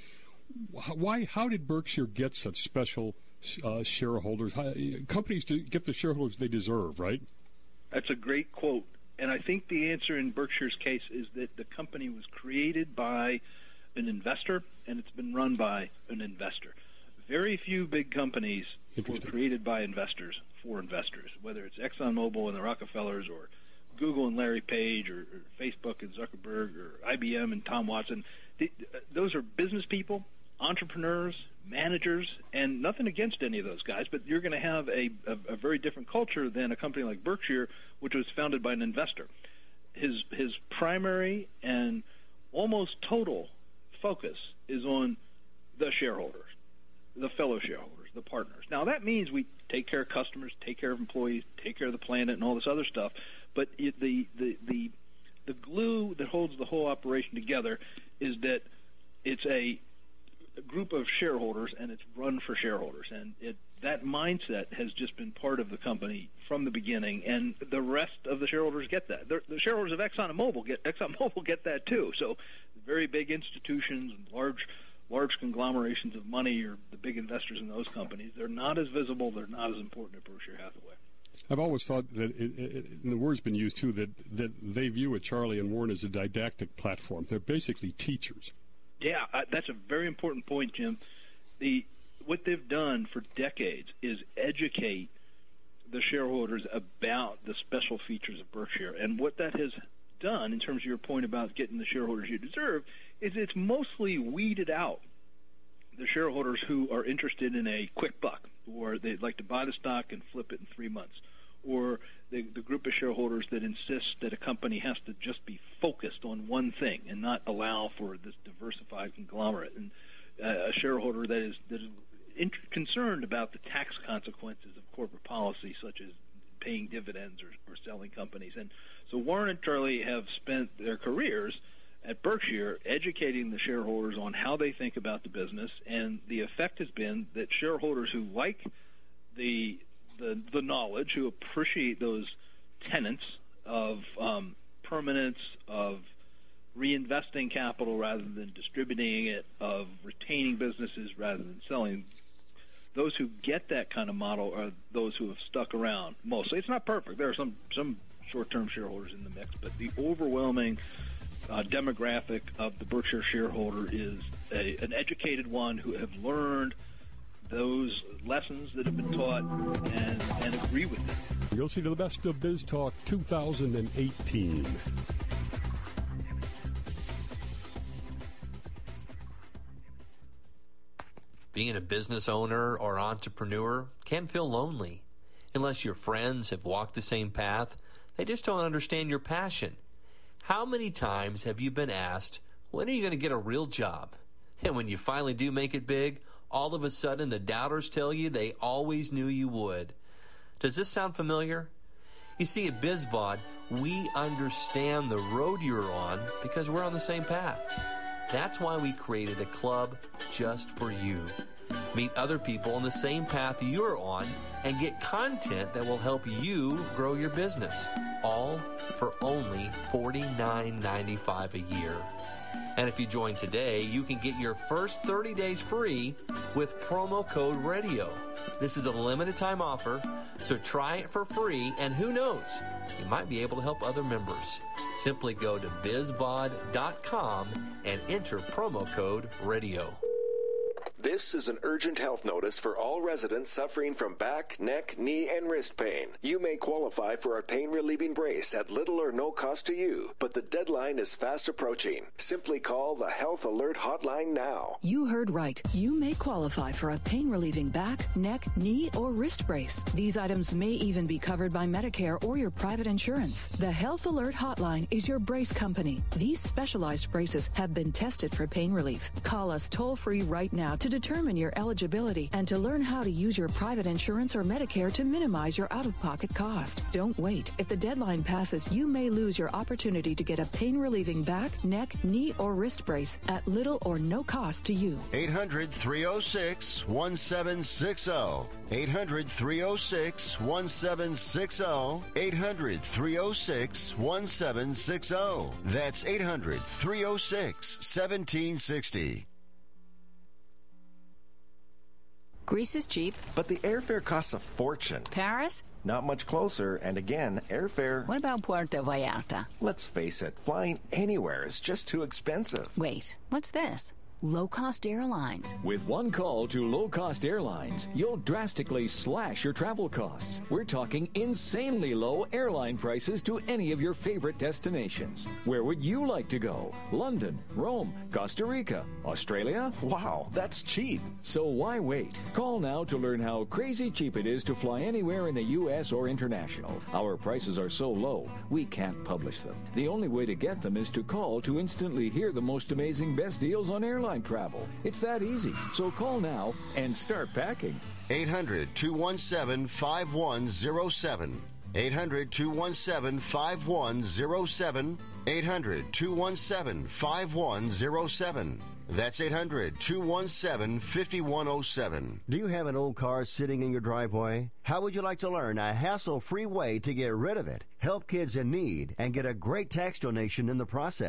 Why? How did Berkshire get such special uh, shareholders? How, companies to get the shareholders they deserve, right? That's a great quote. And I think the answer in Berkshire's case is that the company was created by an investor, and it's been run by an investor. Very few big companies were created by investors for investors, whether it's ExxonMobil and the Rockefellers or Google and Larry Page or, or Facebook and Zuckerberg or I B M and Tom Watson. The, uh, those are business people, entrepreneurs, managers, and nothing against any of those guys, but you're going to have a, a, a very different culture than a company like Berkshire, which was founded by an investor. His, his primary and almost total focus is on the shareholders, the fellow shareholders, the partners. Now, that means we take care of customers, take care of employees, take care of the planet, and all this other stuff. But it, the, the the the glue that holds the whole operation together is that it's a, a group of shareholders, and it's run for shareholders. And it, that mindset has just been part of the company from the beginning, and the rest of the shareholders get that. The, the shareholders of Exxon and Mobil get ExxonMobil get that too. So very big institutions and large large conglomerations of money or the big investors in those companies, they're not as visible, they're not as important at Berkshire Hathaway. I've always thought that, it, it, and the word's been used too, that, that they view a Charlie and Warren as a didactic platform. They're basically teachers. Yeah, uh, that's a very important point, Jim. The what they've done for decades is educate the shareholders about the special features of Berkshire. And what that has done, in terms of your point about getting the shareholders you deserve, is it's mostly weeded out the shareholders who are interested in a quick buck, or they'd like to buy the stock and flip it in three months, or the, the group of shareholders that insist that a company has to just be focused on one thing and not allow for this diversified conglomerate, and uh, a shareholder that is, that is in, concerned about the tax consequences of corporate policy, such as paying dividends or, or selling companies. And so Warren and Charlie have spent their careers at Berkshire educating the shareholders on how they think about the business, and the effect has been that shareholders who like the the, the knowledge, who appreciate those tenets of um, permanence, of reinvesting capital rather than distributing it, of retaining businesses rather than selling, those who get that kind of model are those who have stuck around mostly. It's not perfect. There are some, some short-term shareholders in the mix, but the overwhelming Uh, demographic of the Berkshire shareholder is a, an educated one who have learned those lessons that have been taught and, and agree with them. You'll see to the best of Biz Talk two thousand eighteen. Being a business owner or entrepreneur can feel lonely. Unless your friends have walked the same path, they just don't understand your passion. How many times have you been asked, when are you going to get a real job? And when you finally do make it big, all of a sudden the doubters tell you they always knew you would. Does this sound familiar? You see, at BizBod, we understand the road you're on because we're on the same path. That's why we created a club just for you. Meet other people on the same path you're on and get content that will help you grow your business. All for only forty-nine ninety-five a year. And if you join today, you can get your first thirty days free with promo code RADIO. This is a limited time offer, so try it for free, and who knows, you might be able to help other members. Simply go to bizbod dot com and enter promo code RADIO. This is an urgent health notice for all residents suffering from back, neck, knee, and wrist pain. You may qualify for a pain-relieving brace at little or no cost to you, but the deadline is fast approaching. Simply call the Health Alert Hotline now. You heard right. You may qualify for a pain-relieving back, neck, knee, or wrist brace. These items may even be covered by Medicare or your private insurance. The Health Alert Hotline is your brace company. These specialized braces have been tested for pain relief. Call us toll-free right now to determine your eligibility and to learn how to use your private insurance or Medicare to minimize your out-of-pocket cost. Don't wait. If the deadline passes, you may lose your opportunity to get a pain-relieving back, neck, knee, or wrist brace at little or no cost to you. eight hundred, three oh six, one seven six oh. eight hundred, three oh six, one seven six oh. eight hundred, three oh six, one seven six oh. That's eight hundred, three oh six, one seven six oh. Greece is cheap. But the airfare costs a fortune. Paris? Not much closer, and again, airfare... What about Puerto Vallarta? Let's face it, flying anywhere is just too expensive. Wait, what's this? Low-cost airlines. With one call to low-cost airlines, you'll drastically slash your travel costs. We're talking insanely low airline prices to any of your favorite destinations. Where would you like to go? London, Rome, Costa Rica, Australia? Wow, that's cheap. So why wait? Call now to learn how crazy cheap it is to fly anywhere in the U S or international. Our prices are so low, we can't publish them. The only way to get them is to call to instantly hear the most amazing best deals on airline travel. It's that easy. So call now and start packing. eight hundred, two one seven, five one zero seven. eight hundred, two one seven, five one zero seven. eight hundred, two one seven, five one zero seven. That's eight hundred, two one seven, five one zero seven. Do you have an old car sitting in your driveway? How would you like to learn a hassle-free way to get rid of it, help kids in need, and get a great tax donation in the process?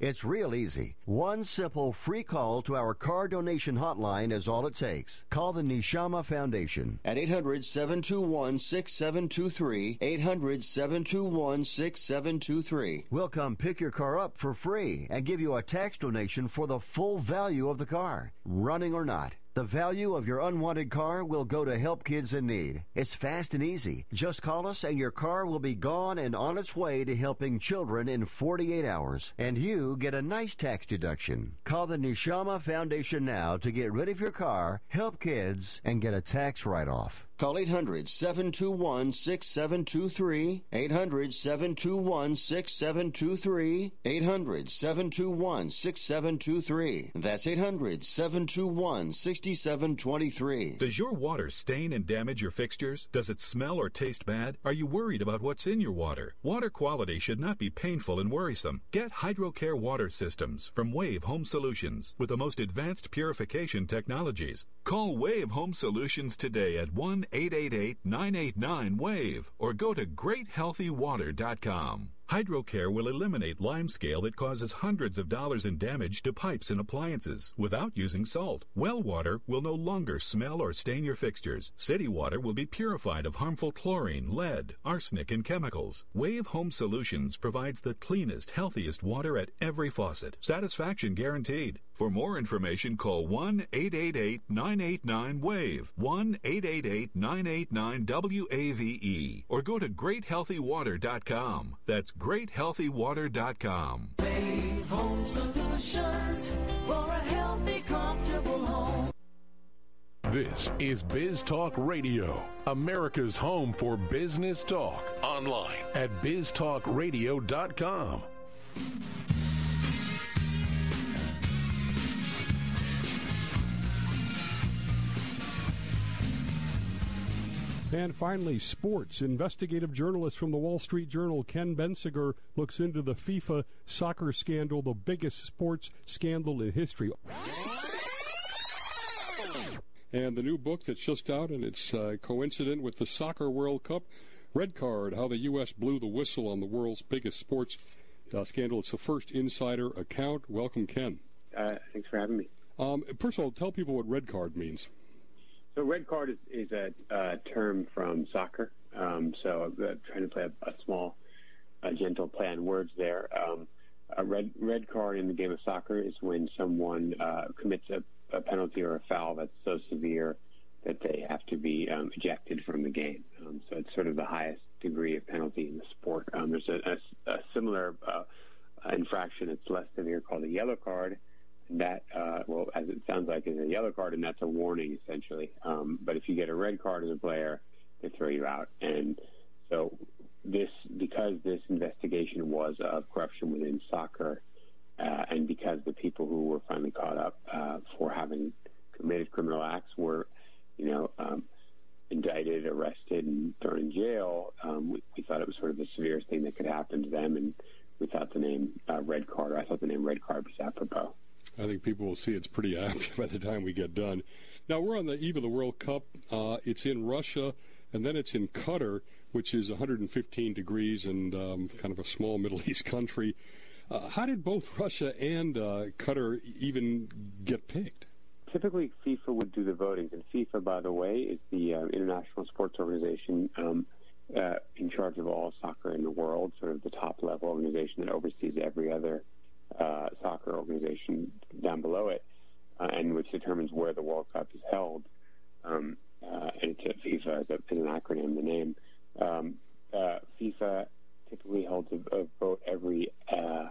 It's real easy. One simple free call to our car donation hotline is all it takes. Call the Neshama Foundation at eight hundred, seven two one, six seven two three, eight hundred, seven two one, six seven two three. We'll come pick your car up for free and give you a tax donation for the full value of the car, running or not. The value of your unwanted car will go to help kids in need. It's fast and easy. Just call us and your car will be gone and on its way to helping children in forty-eight hours. And you get a nice tax deduction. Call the Neshama Foundation now to get rid of your car, help kids, and get a tax write-off. Call eight hundred, seven two one, six seven two three, eight hundred, seven two one, six seven two three, eight hundred, seven two one, six seven two three. That's eight hundred, seven two one, six seven two three. Does your water stain and damage your fixtures? Does it smell or taste bad? Are you worried about what's in your water? Water quality should not be painful and worrisome. Get HydroCare water systems from Wave Home Solutions with the most advanced purification technologies. Call Wave Home Solutions today at one eight eight eight, nine eight nine, WAVE or go to great healthy water dot com. HydroCare will eliminate limescale that causes hundreds of dollars in damage to pipes and appliances without using salt. Well water will no longer smell or stain your fixtures. City water will be purified of harmful chlorine, lead, arsenic, and chemicals. Wave Home Solutions provides the cleanest, healthiest water at every faucet. Satisfaction guaranteed. For more information, call one eight eight eight, nine eight nine, WAVE, one eight eight eight, nine eight nine, W A V E, or go to great healthy water dot com. That's great healthy water dot com. Wave Home Solutions for a healthy, comfortable home. This is Biz Talk Radio, America's home for business talk. Online at biz talk radio dot com. And finally, sports. Investigative journalist from the Wall Street Journal, Ken Bensinger, looks into the FIFA soccer scandal, the biggest sports scandal in history. And the new book that's just out, and it's uh, coincident with the Soccer World Cup, Red Card, How the U S Blew the Whistle on the World's Biggest Sports uh, Scandal. It's the first insider account. Welcome, Ken. Uh, thanks for having me. Um, first of all, tell people what red card means. So red card is, is a uh, term from soccer. Um, so I'm uh, trying to play a, a small, uh, gentle play on words there. Um, a red red card in the game of soccer is when someone uh, commits a, a penalty or a foul that's so severe that they have to be um, ejected from the game. Um, so it's sort of the highest degree of penalty in the sport. Um, there's a, a, a similar uh, infraction that's less severe called a yellow card. That, uh, well, as it sounds like, is a yellow card, and that's a warning, essentially. Um, but if you get a red card as a player, they throw you out. And so this, because this investigation was of corruption within soccer, uh, and because the people who were finally caught up uh, for having committed criminal acts were, you know, um, indicted, arrested, and thrown in jail, um, we, we thought it was sort of the severest thing that could happen to them, and we thought the name uh, red card, or I thought the name red card was apropos. I think people will see it's pretty apt by the time we get done. Now, we're on the eve of the World Cup. Uh, it's in Russia, and then it's in Qatar, which is one hundred fifteen degrees and um, kind of a small Middle East country. Uh, how did both Russia and uh, Qatar even get picked? Typically, FIFA would do the voting. And FIFA, by the way, is the uh, international sports organization um, uh, in charge of all soccer in the world, sort of the top-level organization that oversees every other Uh, soccer organization down below it, uh, and which determines where the World Cup is held. Um, uh, and it's, FIFA is, a, is an acronym, the name. Um, uh, FIFA typically holds a, a vote every uh,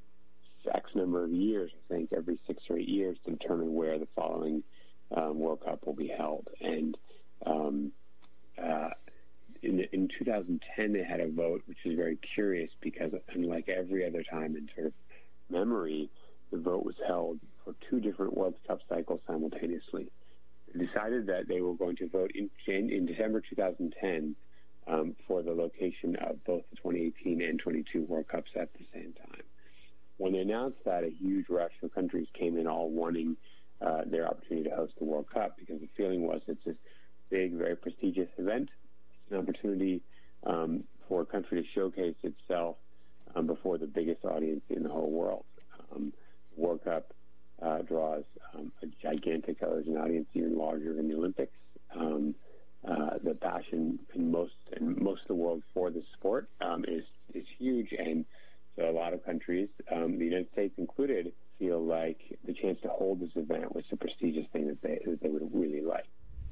X number of years, I think, every six or eight years to determine where the following um, World Cup will be held. And um, uh, in, in two thousand ten, they had a vote, which is very curious because, unlike every other time in sort of memory, the vote was held for two different World Cup cycles simultaneously. They decided that they were going to vote in, in December two thousand ten um, for the location of both the twenty eighteen and twenty-two World Cups at the same time. When they announced that, a huge rush of countries came in all wanting uh, their opportunity to host the World Cup, because the feeling was it's this big, very prestigious event. It's an opportunity um, for a country to showcase itself Um, before the biggest audience in the whole world. Um, gigantic television audience, even larger than the Olympics. Um, uh, the passion in most in most of the world for the sport um, is is huge, and so a lot of countries, um, the United States included, feel like the chance to hold this event was a prestigious thing that they that they would really like.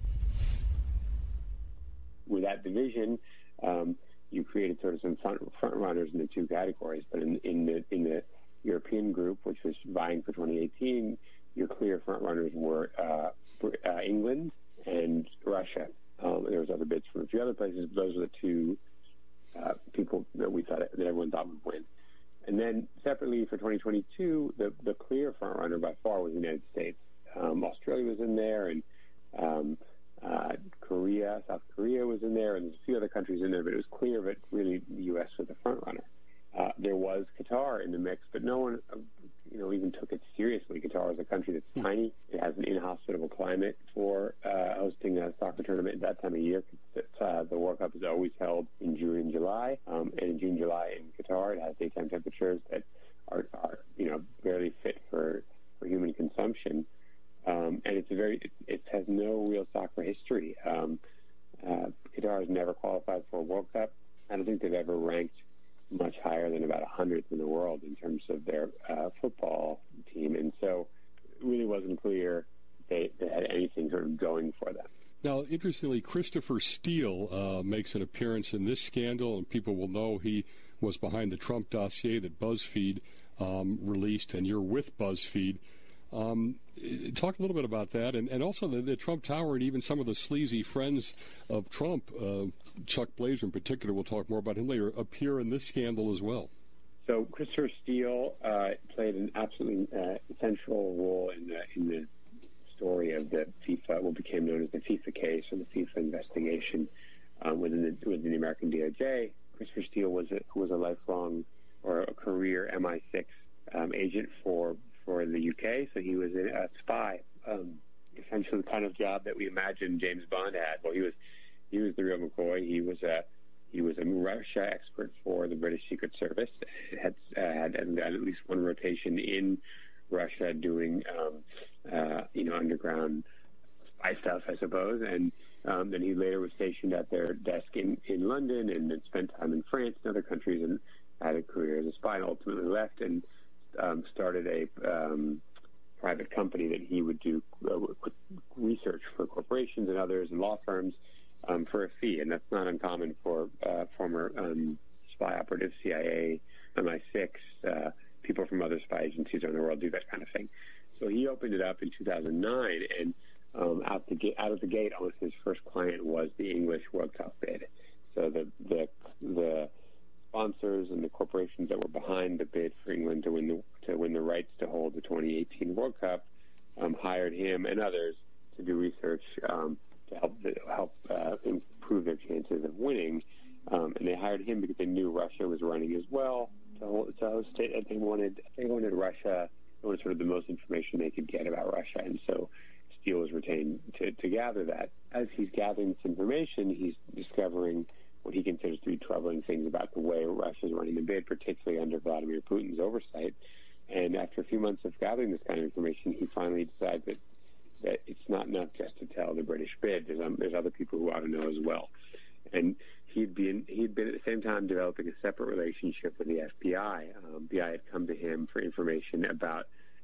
With that division, um, you created sort of some front, front runners in the two categories, but in, in the in the European group, which was vying for twenty eighteen, your clear front runners were uh, uh, England and Russia. Um, there was other bids from a few other places, but those were the two uh, people that we thought that everyone thought would win. And then separately for twenty twenty-two, the the clear front runner by far was the United States. Um, Australia was in there, and um, uh, Korea, South Korea was in there, and there's a few other countries in there, but it was clear that really the U S was the front runner. Uh, there was Qatar in the mix, but no one, uh, you know, even took it seriously. Qatar is a country that's mm-hmm. tiny. It has an inhospitable climate for uh, hosting a soccer tournament at that time of year. Uh, the World Cup is always held in June and July, um, and in June, July in Qatar, it has daytime temperatures that are, are you know, barely fit for, for human consumption. Um, and it's a very, it, it has no real soccer history. Um, uh, Qatar has never qualified for a World Cup. I don't think they've ever ranked much higher than about a hundredth in the world in terms of their uh, football team. And so it really wasn't clear they, they had anything sort of going for them. Now, interestingly, Christopher Steele uh, makes an appearance in this scandal, and people will know he was behind the Trump dossier that BuzzFeed um, released, and you're with BuzzFeed. Um, talk a little bit about that, and, and also the, the Trump Tower, and even some of the sleazy friends of Trump, uh, Chuck Blazer in particular, we'll talk more about him later, appear in this scandal as well. So Christopher Steele uh, played an absolutely uh, essential role in the, in the story of the FIFA, what became known as the FIFA case, or the FIFA investigation um, within, the, within the American D O J. Christopher Steele was a, was a lifelong or a career M I six um, agent for for the U K, so he was a spy, um, essentially the kind of job that we imagine James Bond had. Well, he was he was the real McCoy. He was a he was a Russia expert for the British Secret Service. Had uh, had at least one rotation in Russia doing um, uh, you know underground spy stuff, I suppose. And um, then he later was stationed at their desk in, in London, and then spent time in France and other countries, and had a career as a spy. And ultimately left and Um, started a um, private company that he would do uh, research for corporations and others and law firms um, for a fee, and that's not uncommon for uh, former um, spy operatives, C I A, M I six, uh, people from other spy agencies around the world do that kind of thing. So he opened it up in two thousand nine, and um, out the ga- out of the gate, almost his first client was the English World Cup bid. So the the the sponsors and the corporations that were behind the bid for England to win the to win the rights to hold the twenty eighteen World Cup um, hired him and others to do research um, to help help uh, improve their chances of winning. Um, and they hired him because they knew Russia was running as well to, hold, to host it. They wanted they wanted Russia. They wanted sort of the most information they could get about Russia, and so Steele was retained to, to gather that. As he's gathering this information, he's discovering what he considers to be troubling things about the way Russia is running the bid, particularly under Vladimir Putin's oversight. And after a few months of gathering this kind of information, he finally decides that, that it's not enough just to tell the British bid. There's, um, there's other people who ought to know as well. And he'd been, he'd been at the same time developing a separate relationship with the F B I. Um, F B I had come to him for information about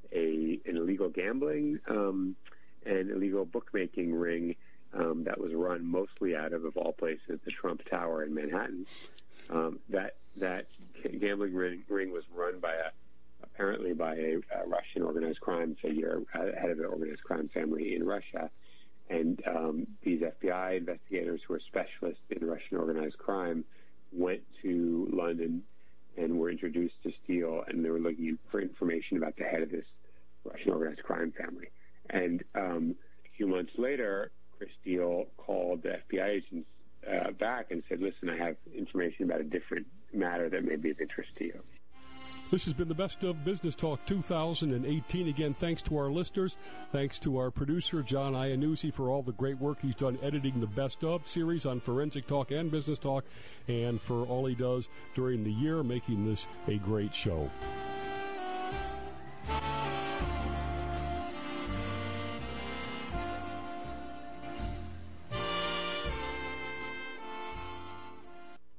a an illegal gambling um, and illegal bookmaking ring Um, that was run mostly out of, of all places, the Trump Tower in Manhattan. Um, that that gambling ring, ring was run by a apparently by a, a Russian organized crime figure, uh, head of an organized crime family in Russia. And um, these F B I investigators who are specialists in Russian organized crime went to London and were introduced to Steele, and they were looking for information about the head of this Russian organized crime family. And um, a few months later, Chris Steele called the F B I agents uh, back and said, listen, I have information about a different matter that may be of interest to you. This has been the Best of Business Talk two thousand eighteen. Again, thanks to our listeners. Thanks to our producer, John Iannuzzi, for all the great work he's done editing the Best Of series on Forensic Talk and Business Talk, and for all he does during the year, making this a great show.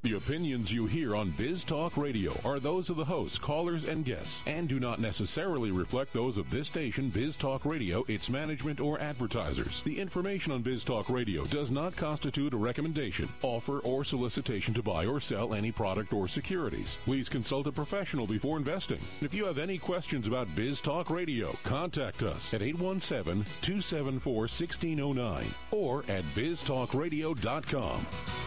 The opinions you hear on Biz Talk Radio are those of the hosts, callers, and guests, and do not necessarily reflect those of this station, Biz Talk Radio, its management, or advertisers. The information on Biz Talk Radio does not constitute a recommendation, offer, or solicitation to buy or sell any product or securities. Please consult a professional before investing. If you have any questions about Biz Talk Radio, contact us at eight one seven, two seven four, one six zero nine or at biz talk radio dot com.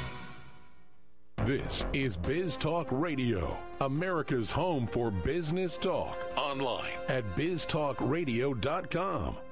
This is Biz Talk Radio, America's home for business talk. Online at biz talk radio dot com.